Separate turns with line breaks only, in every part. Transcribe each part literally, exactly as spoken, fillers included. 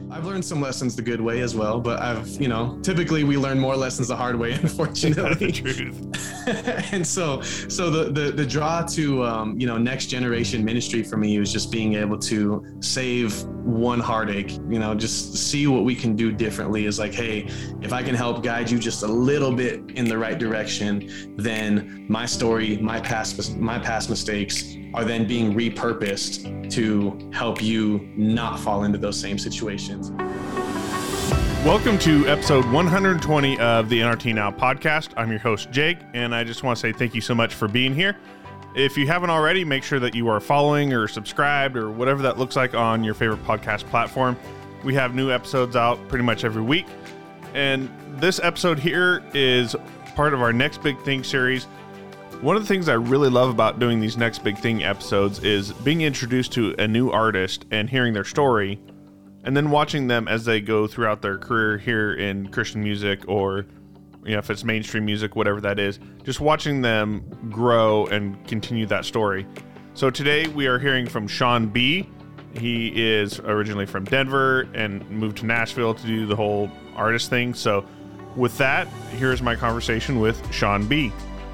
I've learned some lessons the good way as well, but I've, you know, typically we learn more lessons the hard way, unfortunately.
That's the truth.
And so, so the, the, the draw to, um, you know, next generation ministry for me was just being able to save one heartache, you know, just see what we can do differently is like, hey, if I can help guide you just a little bit in the right direction, then my story, my past, my past mistakes are then being repurposed to help you not fall into those same situations.
Welcome to episode one hundred twenty of the N R T Now podcast. I'm your host, Jake, and I just want to say thank you so much for being here. If you haven't already, make sure that you are following or subscribed or whatever that looks like on your favorite podcast platform. We have new episodes out pretty much every week. And this episode here is part of our Next Big Thing series. One of the things I really love about doing these Next Big Thing episodes is being introduced to a new artist and hearing their story, and then watching them as they go throughout their career here in Christian music, or you know, if it's mainstream music, whatever that is, just watching them grow and continue that story. So today we are hearing from Sean B. He is originally from Denver and moved to Nashville to do the whole artist thing. So with that, here's my conversation with Sean B.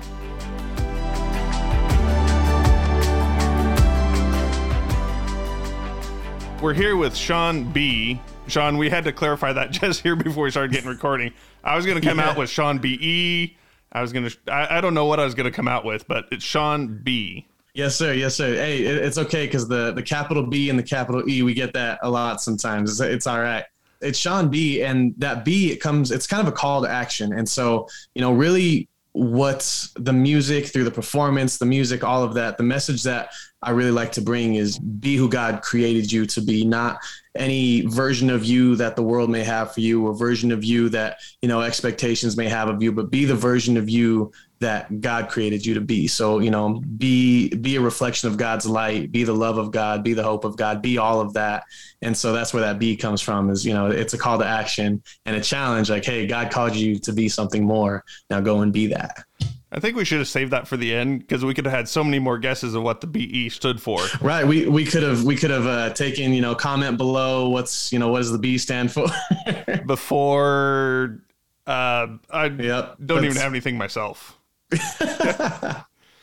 We're here with Sean B. Sean, we had to clarify that just here before we started getting recording. I was going to come yeah. out with Sean B E. I was going to, I, I don't know what I was going to come out with, but it's Sean B.
Yes, sir. Yes, sir. Hey, it, it's okay because the, the capital B and the capital E, we get that a lot sometimes. It's, it's all right. It's Sean B, and that B, it comes, it's kind of a call to action. And so, you know, really what the music through the performance, the music, all of that, the message that I really like to bring is be who God created you to be, not any version of you that the world may have for you or version of you that, you know, expectations may have of you, but be the version of you that God created you to be. So, you know, be, be a reflection of God's light, be the love of God, be the hope of God, be all of that. And so that's where that B comes from is, you know, it's a call to action and a challenge like, hey, God called you to be something more. Now go and be that.
I think we should have saved that for the end because we could have had so many more guesses of what the B E stood for.
Right. We we could have we could have uh, taken, you know, comment below what's, you know, what does the B stand for?
Before uh, I
yep,
don't even have anything myself.
uh,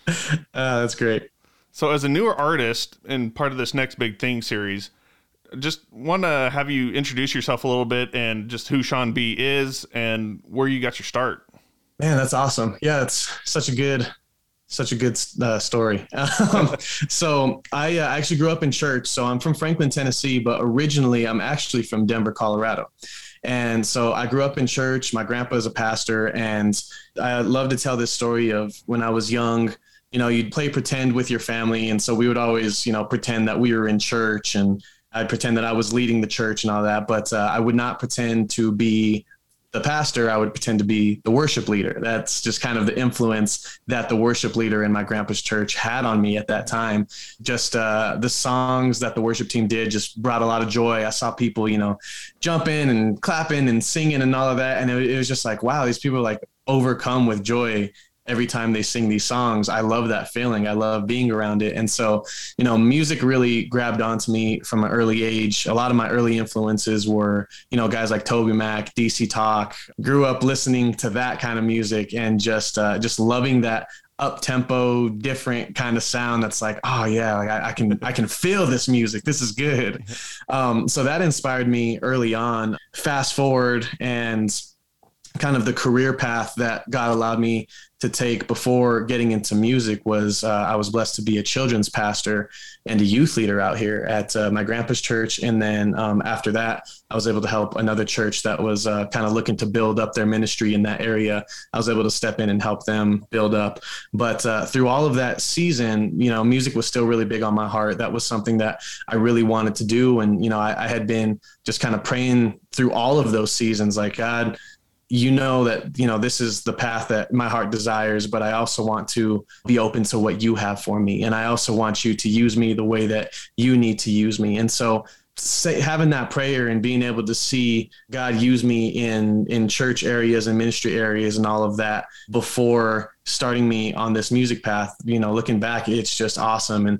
that's great.
So as a newer artist and part of this Next Big Thing series, just want to have you introduce yourself a little bit and just who Sean B is and where you got your start.
Man, that's awesome. Yeah, it's such a good, such a good uh, story. Um, so I uh, actually grew up in church. So I'm from Franklin, Tennessee, but originally I'm actually from Denver, Colorado. And so I grew up in church. My grandpa is a pastor, and I love to tell this story of when I was young. You know, you'd play pretend with your family, and so we would always, you know, pretend that we were in church, and I'd pretend that I was leading the church and all that. But uh, I would not pretend to be the pastor. I would pretend to be the worship leader. That's just kind of the influence that the worship leader in my grandpa's church had on me at that time. Just uh, the songs that the worship team did just brought a lot of joy. I saw people, you know, jumping and clapping and singing and all of that. And it, it was just like, wow, these people are like overcome with joy every time they sing these songs. I love that feeling. I love being around it. And so, you know, music really grabbed onto me from an early age. A lot of my early influences were, you know, guys like Toby Mac, D C Talk. Grew up listening to that kind of music and just, uh, just loving that up-tempo, different kind of sound that's like, oh yeah, like I, I can, I can feel this music. This is good. Um, so that inspired me early on. Fast forward and kind of the career path that God allowed me to take before getting into music was uh, I was blessed to be a children's pastor and a youth leader out here at uh, my grandpa's church. And then um, after that, I was able to help another church that was uh, kind of looking to build up their ministry in that area. I was able to step in and help them build up. But uh, through all of that season, you know, music was still really big on my heart. That was something that I really wanted to do. And, you know, I, I had been just kind of praying through all of those seasons, like, God, you know that, you know, this is the path that my heart desires, but I also want to be open to what you have for me. And I also want you to use me the way that you need to use me. And so say, having that prayer and being able to see God use me in, in church areas and ministry areas and all of that before starting me on this music path, you know, looking back, it's just awesome. And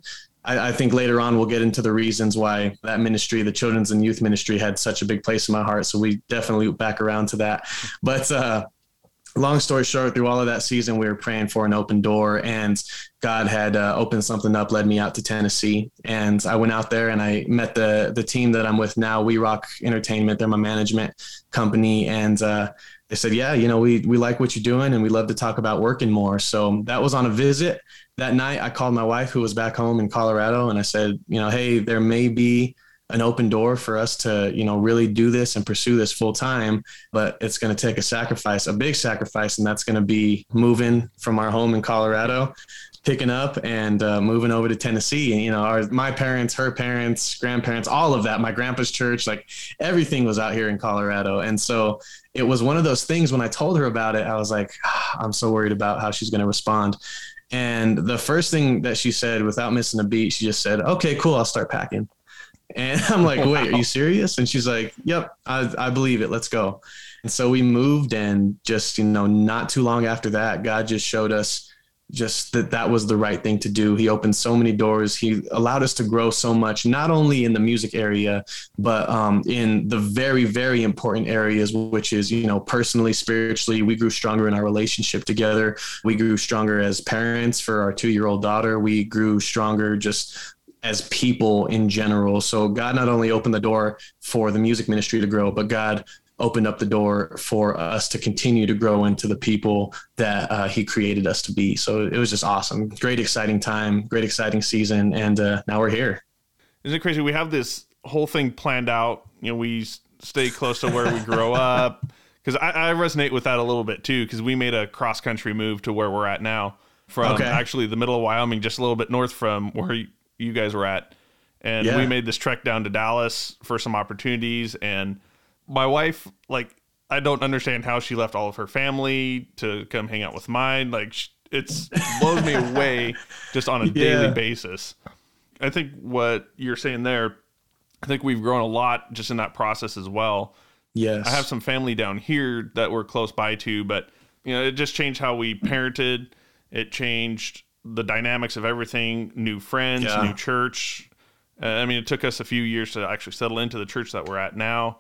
I, I think later on we'll get into the reasons why that ministry, the children's and youth ministry, had such a big place in my heart. So we definitely loop back around to that. But uh, long story short, through all of that season, we were praying for an open door, and God had uh, opened something up, led me out to Tennessee. And I went out there and I met the the team that I'm with now, We Rock Entertainment. They're my management company. And uh, they said, yeah, you know, we we like what you're doing and we love to talk about working more. So that was on a visit. That night, I called my wife, who was back home in Colorado, and I said, you know, hey, there may be an open door for us to, you know, really do this and pursue this full time, but it's going to take a sacrifice, a big sacrifice. And that's going to be moving from our home in Colorado, picking up and uh, moving over to Tennessee. And, you know, our, my parents, her parents, grandparents, all of that, my grandpa's church, like everything was out here in Colorado. And so it was one of those things when I told her about it, I was like, ah, I'm so worried about how she's going to respond. And the first thing that she said, without missing a beat, she just said, okay, cool, I'll start packing. And I'm like, wait, are you serious? And she's like, yep, I, I believe it. Let's go. And so we moved, and just, you know, not too long after that, God just showed us just that that was the right thing to do. He opened so many doors. He allowed us to grow so much, not only in the music area, but um, in the very, very important areas, which is, you know, personally, spiritually. We grew stronger in our relationship together. We grew stronger as parents for our two-year-old daughter. We grew stronger just as people in general. So God not only opened the door for the music ministry to grow, but God opened up the door for us to continue to grow into the people that uh, he created us to be. So it was just awesome. Great, exciting time, great, exciting season. And uh, now we're here.
Isn't it crazy? We have this whole thing planned out. You know, we stay close to where we grow up. Because I, I resonate with that a little bit too, because we made a cross-country move to where we're at now from okay. actually the middle of Wyoming, just a little bit north from where you, you guys were at. And yeah. we made this trek down to Dallas for some opportunities. And my wife, like, I don't understand how she left all of her family to come hang out with mine. Like, it's blows me away just on a yeah. daily basis. I think what you're saying there, I think we've grown a lot just in that process as well.
Yes.
I have some family down here that we're close by to, but, you know, it just changed how we parented. It changed the dynamics of everything, new friends, yeah. new church. Uh, I mean, it took us a few years to actually settle into the church that we're at now.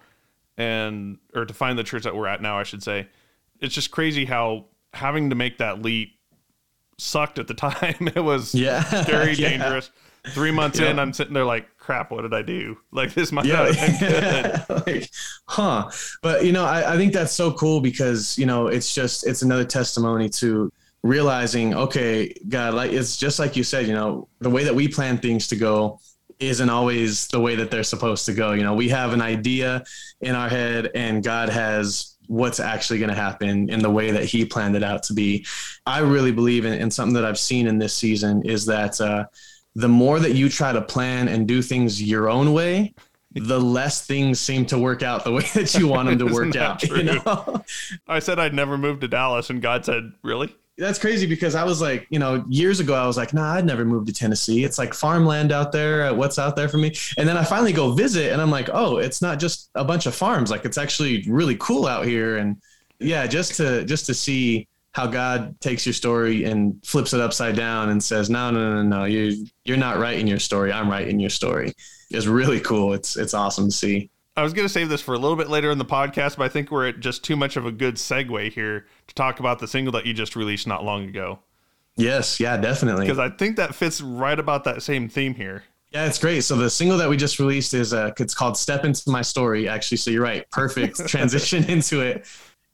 And or to find the church that we're at now, I should say. It's just crazy how having to make that leap sucked at the time. It was yeah. very yeah. dangerous. Three months yep. in, I'm sitting there like, crap, what did I do? Like, this might yeah. not have been good.
like, huh. But, you know, I, I think that's so cool because, you know, it's just, it's another testimony to realizing, okay, God, like, it's just like you said, you know, the way that we plan things to go isn't always the way that they're supposed to go. You know, we have an idea in our head and God has what's actually going to happen in the way that he planned it out to be. I really believe in, in something that I've seen in this season is that uh, the more that you try to plan and do things your own way, the less things seem to work out the way that you want them to work out. True? You know?
I said I'd never move to Dallas and God said, really?
That's crazy because I was like, you know, years ago, I was like, nah, I'd never move to Tennessee. It's like farmland out there. What's out there for me? And then I finally go visit and I'm like, oh, it's not just a bunch of farms. Like, it's actually really cool out here. And yeah, just to, just to see how God takes your story and flips it upside down and says, no, no, no, no, you, you're not writing your story. I'm writing your story. It's really cool. It's, it's awesome to see.
I was going to save this for a little bit later in the podcast, but I think we're at just too much of a good segue here to talk about the single that you just released not long ago.
Yes. Yeah, definitely.
Because I think that fits right about that same theme here.
Yeah, it's great. So the single that we just released is uh, it's called Step Into My Story, actually. So you're right. Perfect transition into it.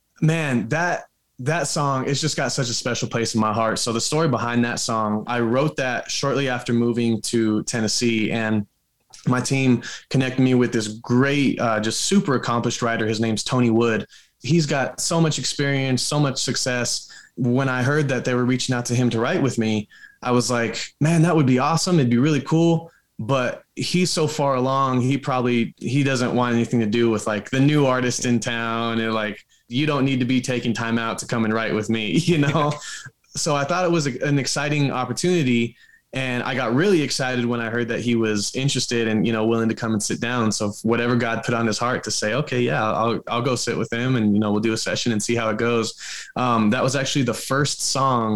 Man, that that song, it's just got such a special place in my heart. So the story behind that song, I wrote that shortly after moving to Tennessee, and my team connected me with this great, uh, just super accomplished writer. His name's Tony Wood. He's got so much experience, so much success. When I heard that they were reaching out to him to write with me, I was like, man, that would be awesome. It'd be really cool. But he's so far along, he probably, he doesn't want anything to do with like the new artist in town. And like, you don't need to be taking time out to come and write with me, you know? So I thought it was a, an exciting opportunity. And I got really excited when I heard that he was interested and, you know, willing to come and sit down. So whatever God put on his heart to say, okay, yeah, I'll, I'll go sit with him and, you know, we'll do a session and see how it goes. Um, that was actually the first song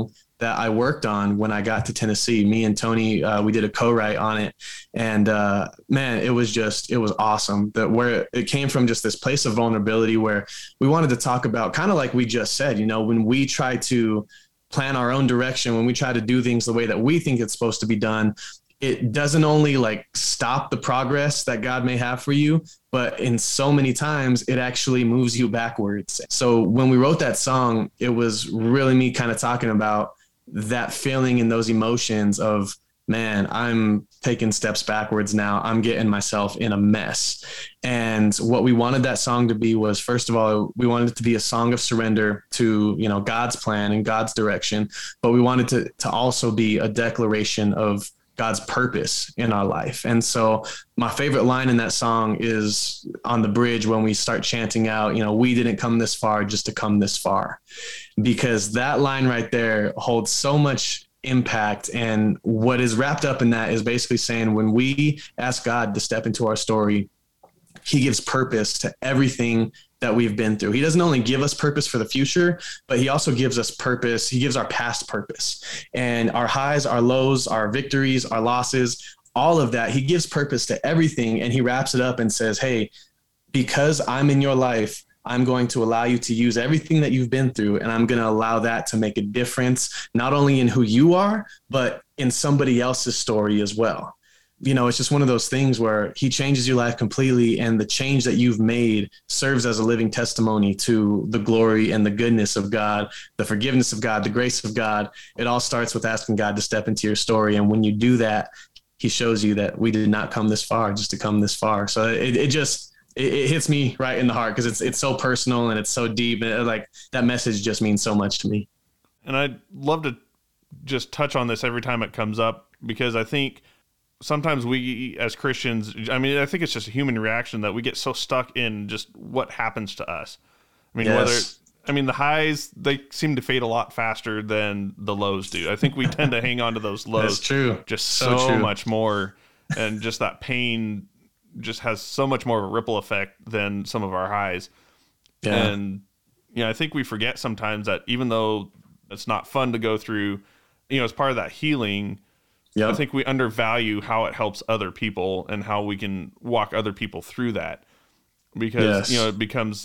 that I worked on when I got to Tennessee. Me and Tony, uh, we did a co-write on it. And uh, man, it was just, it was awesome that where it came from, just this place of vulnerability where we wanted to talk about, kind of like we just said, you know, when we try to plan our own direction, when we try to do things the way that we think it's supposed to be done, it doesn't only like stop the progress that God may have for you, but in so many times it actually moves you backwards. So when we wrote that song, it was really me kind of talking about that feeling and those emotions of, man, I'm taking steps backwards now. I'm getting myself in a mess. And what we wanted that song to be was, first of all, we wanted it to be a song of surrender to, you know, God's plan and God's direction, but we wanted to, to also be a declaration of God's purpose in our life. And so my favorite line in that song is on the bridge when we start chanting out, you know, we didn't come this far just to come this far, because that line right there holds so much impact. And what is wrapped up in that is basically saying, when we ask God to step into our story, he gives purpose to everything that we've been through. He doesn't only give us purpose for the future, but he also gives us purpose. He gives our past purpose, and our highs, our lows, our victories, our losses, all of that. He gives purpose to everything. And he wraps it up and says, hey, because I'm in your life, I'm going to allow you to use everything that you've been through. And I'm going to allow that to make a difference, not only in who you are, but in somebody else's story as well. You know, it's just one of those things where he changes your life completely, and the change that you've made serves as a living testimony to the glory and the goodness of God, the forgiveness of God, the grace of God. It all starts with asking God to step into your story. And when you do that, he shows you that we did not come this far just to come this far. So it, it just, it, it hits me right in the heart, because it's, it's so personal and it's so deep. And it, like, that message just means so much to me.
And I'd love to just touch on this every time it comes up, because I think sometimes we as Christians, I mean, I think it's just a human reaction that we get so stuck in just what happens to us. I mean, yes. whether, I mean, the highs, they seem to fade a lot faster than the lows do. I think we tend to hang on to those lows.
That's true.
Just so, so true. much more. And just that pain just has so much more of a ripple effect than some of our highs. Yeah. And, you know, I think we forget sometimes that even though it's not fun to go through, you know, as part of that healing, yep. I think we undervalue how it helps other people and how we can walk other people through that, because, yes. you know, it becomes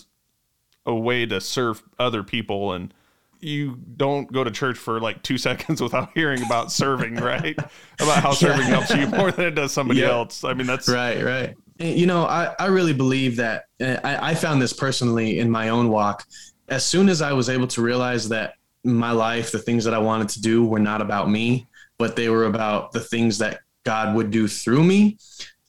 a way to serve other people. And you don't go to church for like two seconds without hearing about serving, right? About how serving yeah. helps you more than it does somebody yep. else. I mean, that's
right. Right. You know, I, I really believe that uh, I, I found this personally in my own walk. As soon as I was able to realize that my life, the things that I wanted to do were not about me, but they were about the things that God would do through me,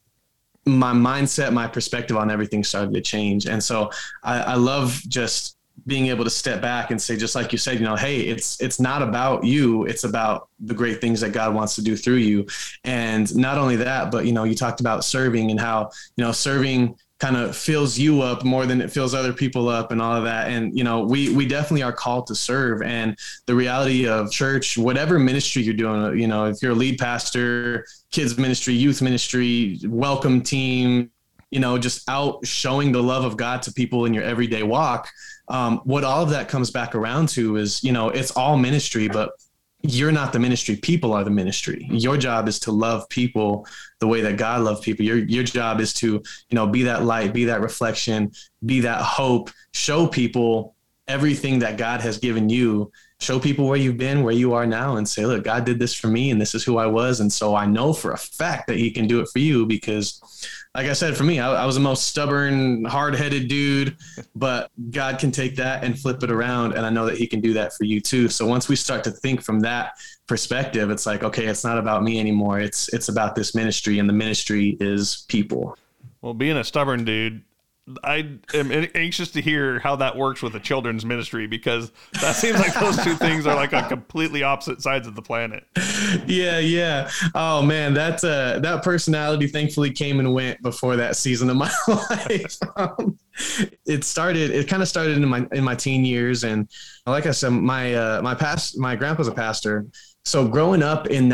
my mindset, my perspective on everything started to change. And so I, I love just being able to step back and say, just like you said, you know, hey, it's, it's not about you. It's about the great things that God wants to do through you. And not only that, but, you know, you talked about serving and how, you know, serving kind of fills you up more than it fills other people up and all of that. And, you know, we, we definitely are called to serve. And the reality of church, whatever ministry you're doing, you know, if you're a lead pastor, kids ministry, youth ministry, welcome team, you know, just out showing the love of God to people in your everyday walk. Um, what all of that comes back around to is, you know, it's all ministry, but you're not the ministry. People are the ministry. Your job is to love people the way that God loved people. Your, your job is to, you know, be that light, be that reflection, be that hope, show people everything that God has given you, show people where you've been, where you are now, and say, look, God did this for me and this is who I was. And so I know for a fact that he can do it for you, because like I said, for me, I, I was the most stubborn, hard-headed dude, but God can take that and flip it around. And I know that he can do that for you too. So once we start to think from that perspective, it's like, okay, it's not about me anymore. It's, it's about this ministry, and the ministry is people.
Well, being a stubborn dude, I am anxious to hear how that works with the children's ministry, because that seems like those two things are like on completely opposite sides of the planet.
Yeah, yeah. Oh man, that uh, that personality thankfully came and went before that season of my life. um, it started. It kind of started in my in my teen years, and like I said, my uh, my past my grandpa's a pastor. So growing up in that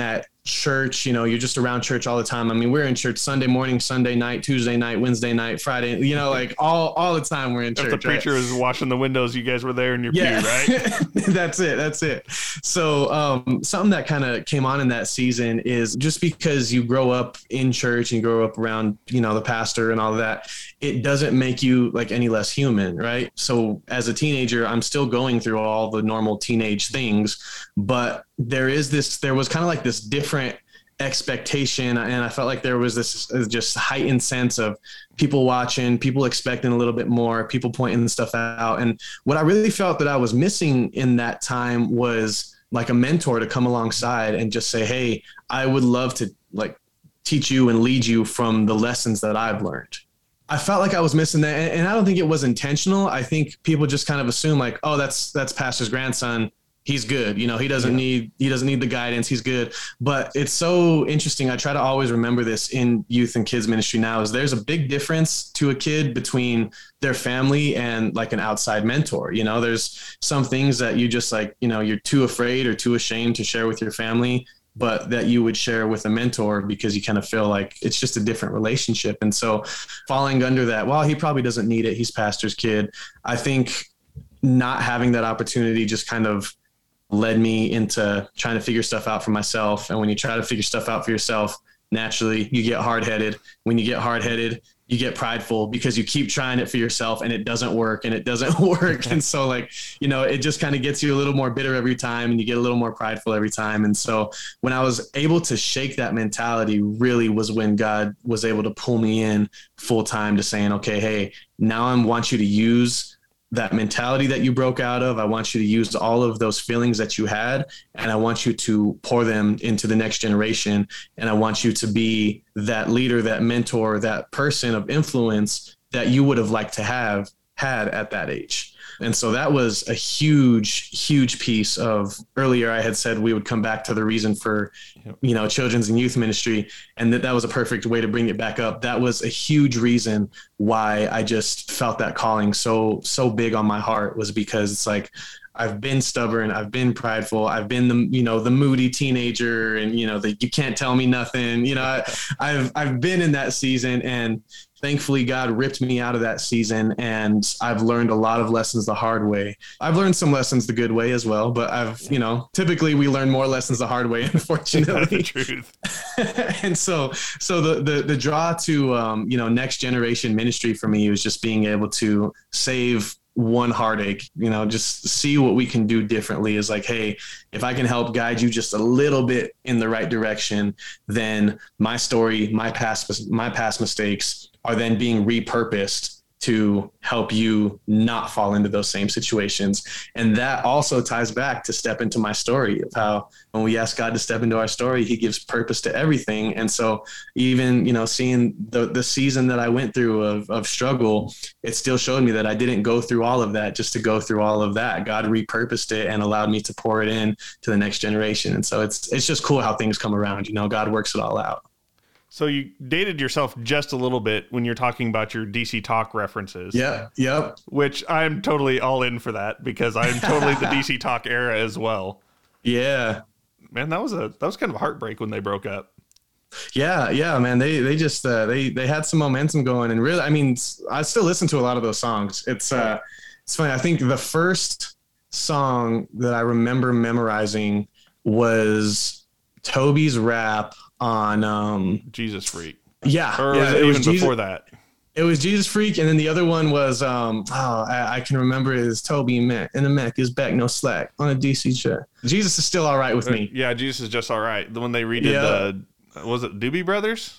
church, you know, you're just around church all the time. I mean, we're in church Sunday morning, Sunday night, Tuesday night, Wednesday night, Friday, you know, like all, all the time we're in church.
If the preacher
right?
was washing the windows, you guys were there in your
yeah.
pew, right?
That's it. That's it. So um, something that kind of came on in that season is just because you grow up in church and you grow up around, you know, the pastor and all of that, it doesn't make you like any less human. Right. So as a teenager, I'm still going through all the normal teenage things, but there is this, there was kind of like this different expectation. And I felt like there was this just heightened sense of people watching, people expecting a little bit more, people pointing stuff out. And what I really felt that I was missing in that time was like a mentor to come alongside and just say, hey, I would love to like teach you and lead you from the lessons that I've learned. I felt like I was missing that. And I don't think it was intentional. I think people just kind of assume like, oh, that's, that's pastor's grandson. He's good. You know, he doesn't yeah. need, he doesn't need the guidance. He's good. But it's so interesting. I try to always remember this in youth and kids ministry now is there's a big difference to a kid between their family and like an outside mentor. You know, there's some things that you just like, you know, you're too afraid or too ashamed to share with your family, but that you would share with a mentor because you kind of feel like it's just a different relationship. And so falling under that, well, he probably doesn't need it. He's pastor's kid. I think not having that opportunity just kind of led me into trying to figure stuff out for myself. And when you try to figure stuff out for yourself, naturally you get hard-headed. When you get hard-headed, you get prideful because you keep trying it for yourself and it doesn't work and it doesn't work. And so like, you know, it just kind of gets you a little more bitter every time and you get a little more prideful every time. And so when I was able to shake that mentality really was when God was able to pull me in full time to saying, okay, hey, now I want you to use that mentality that you broke out of. I want you to use all of those feelings that you had, and I want you to pour them into the next generation. And I want you to be that leader, that mentor, that person of influence that you would have liked to have had at that age. And so that was a huge, huge piece of earlier. I had said we would come back to the reason for, you know, children's and youth ministry. And that that was a perfect way to bring it back up. That was a huge reason why I just felt that calling so, so big on my heart was because it's like, I've been stubborn. I've been prideful. I've been the, you know, the moody teenager and, you know, the, you can't tell me nothing, you know, I, I've, I've been in that season and thankfully God ripped me out of that season and I've learned a lot of lessons the hard way. I've learned some lessons the good way as well, but I've, you know, typically we learn more lessons the hard way, unfortunately.
That's the truth.
And so, so the, the, the draw to, um, you know, next generation ministry for me was just being able to save one heartache, you know, just see what we can do differently is like, hey, if I can help guide you just a little bit in the right direction, then my story, my past, my past mistakes are then being repurposed to help you not fall into those same situations. And that also ties back to step into my story of how when we ask God to step into our story, he gives purpose to everything. And so even, you know, seeing the the season that I went through of, of struggle, it still showed me that I didn't go through all of that just to go through all of that. God repurposed it and allowed me to pour it in to the next generation. And so it's, it's just cool how things come around, you know, God works it all out.
So you dated yourself just a little bit when you're talking about your D C Talk references.
Yeah. Yep.
Which I'm totally all in for that because I'm totally the D C Talk era as well.
Yeah.
Man, that was a that was kind of a heartbreak when they broke up.
Yeah, yeah, man. They they just uh, they they had some momentum going, and really, I mean, I still listen to a lot of those songs. It's uh, it's funny. I think the first song that I remember memorizing was Toby's rap on um,
Jesus Freak.
Yeah,
or
yeah,
was it,
it
even
was Jesus,
before that?
It was Jesus Freak, and then the other one was um, oh, I, I can remember it is Toby Mac, and the Mac is back, no slack on a D C track. Jesus is still all right with me.
Yeah, Jesus is just all right. The one they redid
yeah.
the was it Doobie Brothers?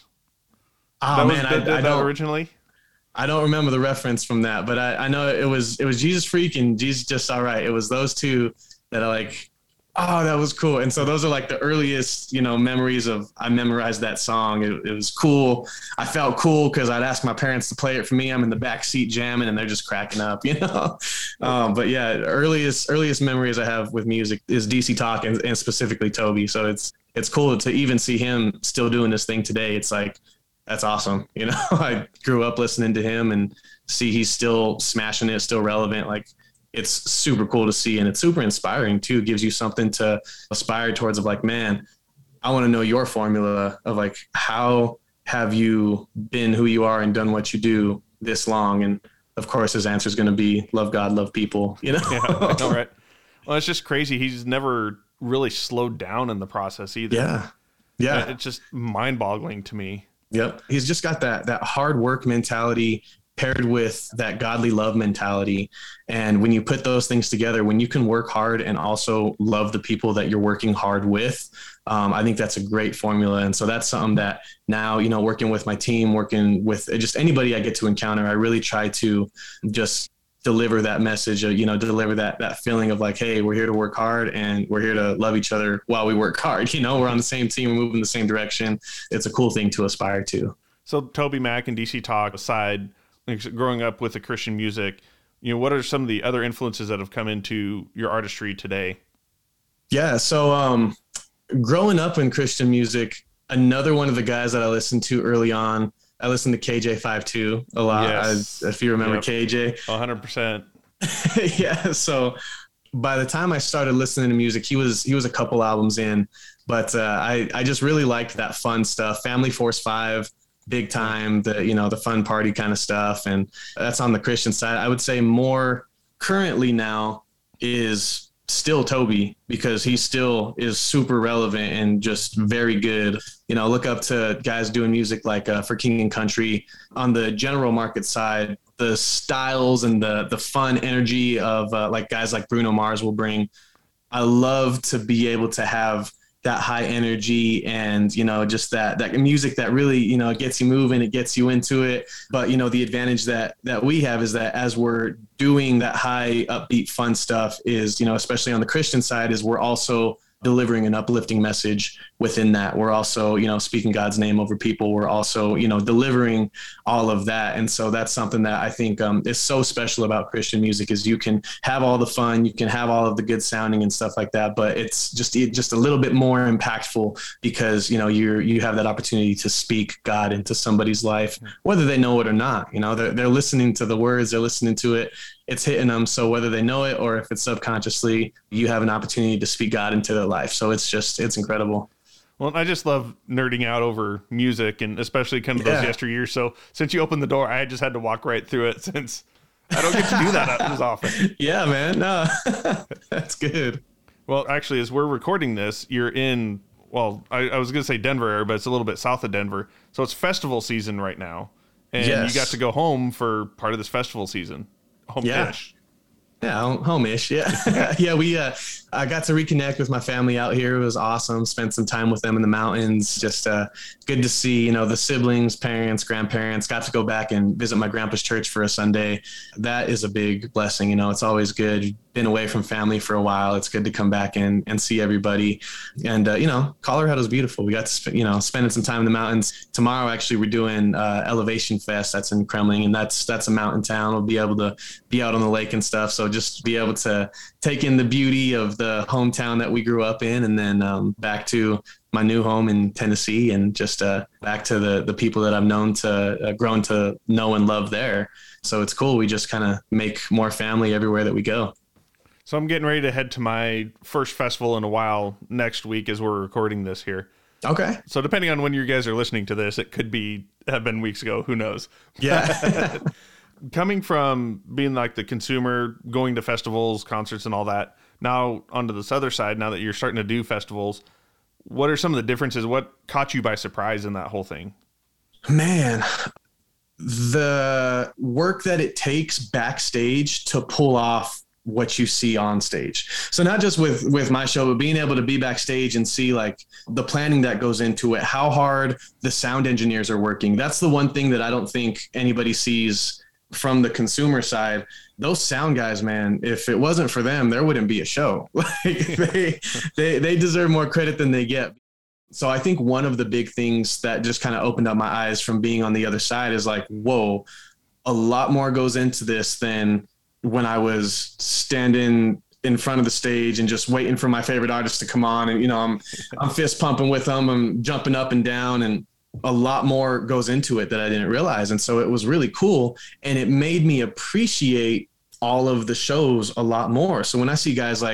Oh
that
man,
was,
I,
did,
I
that
don't
originally.
I don't remember the reference from that, but I, I know it was it was Jesus Freak and Jesus Just All Right. It was those two that are like, oh, that was cool. And so those are like the earliest, you know, memories of I memorized that song. It, it was cool. I felt cool because I'd ask my parents to play it for me. I'm in the back seat jamming and they're just cracking up, you know. um, but yeah, earliest earliest memories I have with music is D C Talk and, and specifically Toby. So it's it's cool to even see him still doing this thing today. It's like, that's awesome. You know, I grew up listening to him and see he's still smashing it, still relevant. Like, it's super cool to see. And it's super inspiring too. It gives you something to aspire towards of like, man, I want to know your formula of like, how have you been who you are and done what you do this long? And of course, his answer is going to be love God, love people, you know?
Yeah, I know, right? Well, it's just crazy. He's never really slowed down in the process either.
Yeah. Yeah.
It's just mind boggling to me.
Yep. He's just got that, that hard work mentality paired with that godly love mentality. And when you put those things together, when you can work hard and also love the people that you're working hard with, um, I think that's a great formula. And so that's something that now, you know, working with my team, working with just anybody I get to encounter, I really try to just deliver that message, of, you know, deliver that, that feeling of like, hey, we're here to work hard and we're here to love each other while we work hard. You know, we're on the same team, we're moving the same direction. It's a cool thing to aspire to.
So TobyMac and D C Talk aside, growing up with the Christian music, you know, what are some of the other influences that have come into your artistry today?
Yeah. So, um, growing up in Christian music, another one of the guys that I listened to early on, I listened to K J fifty-two a lot.
Yes.
I, if you remember, yep. K J.
one hundred percent.
Yeah. So by the time I started listening to music, he was, he was a couple albums in, but, uh, I, I just really liked that fun stuff. Family Force Five, big time, the, you know, the fun party kind of stuff. And that's on the Christian side. I would say more currently now is still Toby, because he still is super relevant and just very good. You know, look up to guys doing music like uh, For King and Country. On the general market side, the styles and the the fun energy of uh, like guys like Bruno Mars will bring. I love to be able to have that high energy and, you know, just that, that music that really, you know, gets you moving, it gets you into it. But, you know, the advantage that, that we have is that as we're doing that high upbeat fun stuff is, you know, especially on the Christian side, is we're also delivering an uplifting message within that. We're also, you know, speaking God's name over people. We're also, you know, delivering all of that. And so that's something that I think um, is so special about Christian music, is you can have all the fun, you can have all of the good sounding and stuff like that, but it's just, just a little bit more impactful because, you know, you're, you have that opportunity to speak God into somebody's life, whether they know it or not. You know, they're, they're listening to the words, they're listening to it, it's hitting them. So whether they know it or if it's subconsciously, you have an opportunity to speak God into their life. So it's just, it's incredible.
Well, I just love nerding out over music, and especially kind of those
Yeah.
yesteryears. So since you opened the door, I just had to walk right through it, since I don't get to do that as often.
Yeah, man. No, that's good.
Well, actually, as we're recording this, you're in, well, I, I was going to say Denver area, but it's a little bit south of Denver. So it's festival season right now. And
Yes.
you got to go home for part of this festival season. Home-ish.
Yeah. Yeah, home-ish. Yeah. Yeah, we, uh, I got to reconnect with my family out here. It was awesome. Spent some time with them in the mountains. Just uh, good to see, you know, the siblings, parents, grandparents. Got to go back and visit my grandpa's church for a Sunday. That is a big blessing. You know, it's always good. Been away from family for a while. It's good to come back and, and see everybody. And, uh, you know, Colorado's beautiful. We got to, sp- you know, spending some time in the mountains. Tomorrow, actually, we're doing uh, Elevation Fest. That's in Kremling, and that's that's a mountain town. We'll be able to be out on the lake and stuff. So just be able to take in the beauty of the hometown that we grew up in, and then um, back to my new home in Tennessee, and just uh, back to the the people that I've known to uh, grown to know and love there. So it's cool. We just kind of make more family everywhere that we go.
So I'm getting ready to head to my first festival in a while next week as we're recording this here.
Okay.
So depending on when you guys are listening to this, it could be have been weeks ago. Who knows?
Yeah.
Coming from being like the consumer, going to festivals, concerts, and all that, now onto this other side, now that you're starting to do festivals, what are some of the differences? What caught you by surprise in that whole thing?
Man, the work that it takes backstage to pull off what you see on stage. So not just with, with my show, but being able to be backstage and see like the planning that goes into it, how hard the sound engineers are working. That's the one thing that I don't think anybody sees from the consumer side. Those sound guys, man, if it wasn't for them, there wouldn't be a show. Like they, they, they deserve more credit than they get. So I think one of the big things that just kind of opened up my eyes from being on the other side is like, whoa, a lot more goes into this than when I was standing in front of the stage and just waiting for my favorite artist to come on. And, you know, I'm, I'm fist pumping with them. I'm jumping up and down, and a lot more goes into it that I didn't realize. And so it was really cool. And it made me appreciate all of the shows a lot more. So when I see guys like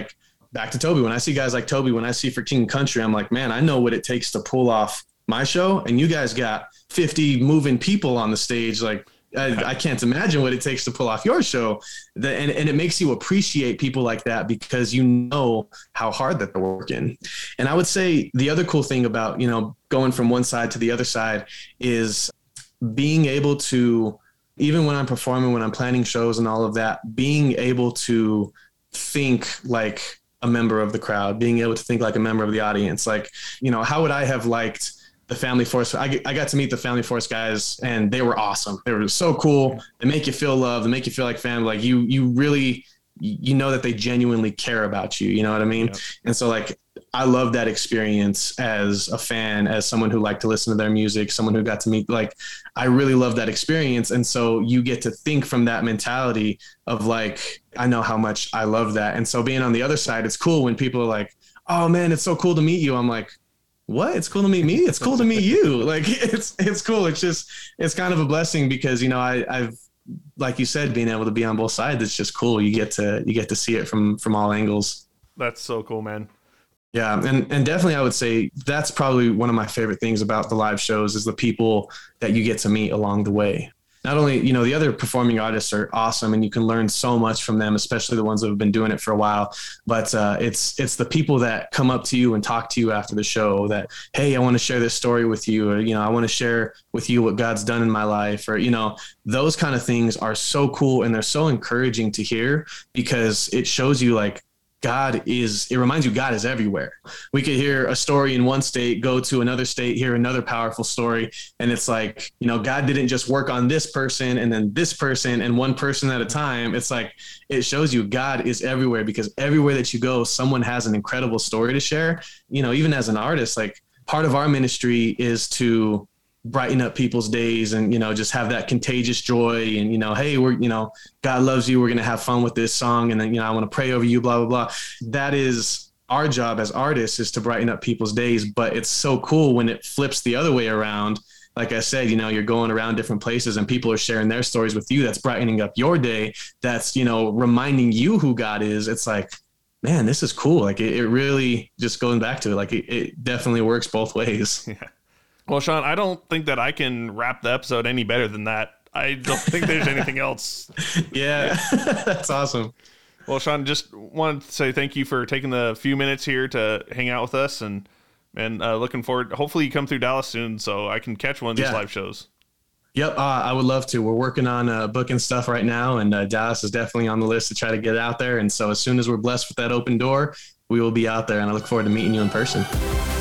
back to Toby, when I see guys like Toby, when I see For King Country, I'm like, man, I know what it takes to pull off my show. And you guys got fifty moving people on the stage. Like, I, I can't imagine what it takes to pull off your show. The, and, and it makes you appreciate people like that because you know how hard that they're working. And I would say the other cool thing about, you know, going from one side to the other side is being able to, even when I'm performing, when I'm planning shows and all of that, being able to think like a member of the crowd, being able to think like a member of the audience. Like, you know, how would I have liked the Family Force? I, I got to meet the Family Force guys and they were awesome. They were so cool. They make you feel love. They make you feel like family. Like you, you really, you know that they genuinely care about you. You know what I mean? Yep. And so like, I love that experience as a fan, as someone who liked to listen to their music, someone who got to meet, like, I really love that experience. And so you get to think from that mentality of like, I know how much I love that. And so being on the other side, it's cool when people are like, oh man, it's so cool to meet you. I'm like, what? It's cool to meet me. It's cool to meet you. Like it's, it's cool. It's just, it's kind of a blessing because, you know, I, I've, like you said, being able to be on both sides, it's just cool. You get to, you get to see it from, from all angles.
That's so cool, man.
Yeah. And, and definitely I would say that's probably one of my favorite things about the live shows is the people that you get to meet along the way. Not only, you know, the other performing artists are awesome and you can learn so much from them, especially the ones that have been doing it for a while. But uh, it's it's the people that come up to you and talk to you after the show that, hey, I want to share this story with you. Or, you know, I want to share with you what God's done in my life. Or, you know, those kind of things are so cool. And they're so encouraging to hear because it shows you like, God is, it reminds you God is everywhere. We could hear a story in one state, go to another state, hear another powerful story. And it's like, you know, God didn't just work on this person and then this person and one person at a time. It's like, it shows you God is everywhere because everywhere that you go, someone has an incredible story to share. You know, even as an artist, like part of our ministry is to brighten up people's days and, you know, just have that contagious joy and, you know, hey, we're, you know, God loves you. We're going to have fun with this song. And then, you know, I want to pray over you, blah, blah, blah. That is our job as artists, is to brighten up people's days. But it's so cool when it flips the other way around. Like I said, you know, you're going around different places and people are sharing their stories with you. That's brightening up your day. That's, you know, reminding you who God is. It's like, man, this is cool. Like it, it really, just going back to it, like it, it definitely works both ways.
Yeah. Well, Sean, I don't think that I can wrap the episode any better than that. I don't think there's anything else.
Yeah, that's awesome.
Well, Sean, just wanted to say thank you for taking the few minutes here to hang out with us, and and uh, looking forward. Hopefully, you come through Dallas soon so I can catch one of these yeah. live shows.
Yep, uh, I would love to. We're working on uh, booking stuff right now, and uh, Dallas is definitely on the list to try to get out there. And so as soon as we're blessed with that open door, we will be out there, and I look forward to meeting you in person.